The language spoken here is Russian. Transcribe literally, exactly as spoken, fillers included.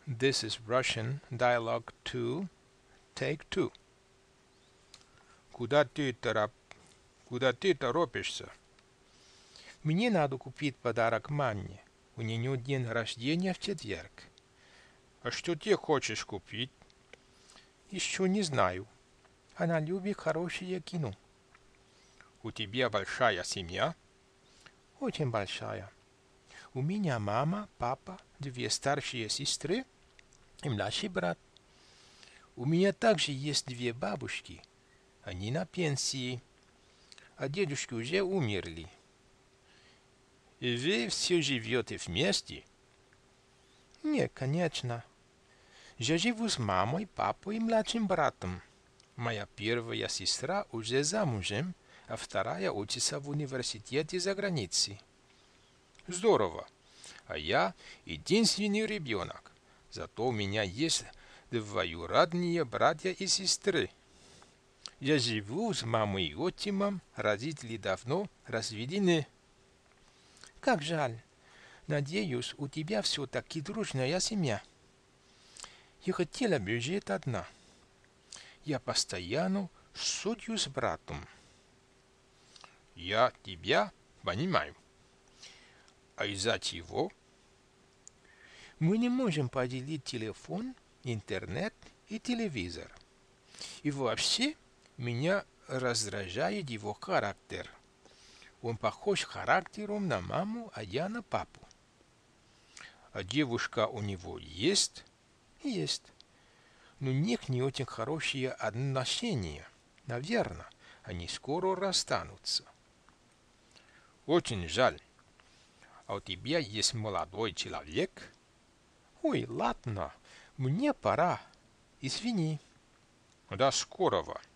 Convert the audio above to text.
This is Russian Dialogue two, Take two. Куда ты тороп... Куда ты торопишься? Мне надо купить подарок маме. У нее день рождения в четверг. А что ты хочешь купить? Еще не знаю. Она любит хорошее кино. У тебя большая семья? Очень большая. У меня мама, папа, две старшие сестры и младший брат. У меня также есть две бабушки. Они на пенсии, а дедушки уже умерли. И вы все живете вместе? Нет, конечно. Я живу с мамой, папой и младшим братом. Моя первая сестра уже замужем, а вторая учится в университете за границей. Здорово. А я единственный ребенок. Зато у меня есть двоюродные братья и сестры. Я живу с мамой и отчимом, родители давно разведены. Как жаль. Надеюсь, у тебя все-таки дружная семья. Я хотела бы жить одна. Я постоянно ссорюсь с братом. Я тебя понимаю. А из-за чего? Мы не можем поделить телефон, интернет и телевизор. И вообще, меня раздражает его характер. Он похож характером на маму, а я на папу. А девушка у него есть? Есть. Но у них не очень хорошие отношения. Наверное, они скоро расстанутся. Очень жаль. А у тебя есть молодой человек? Ой, ладно, мне пора. Извини. До скорого.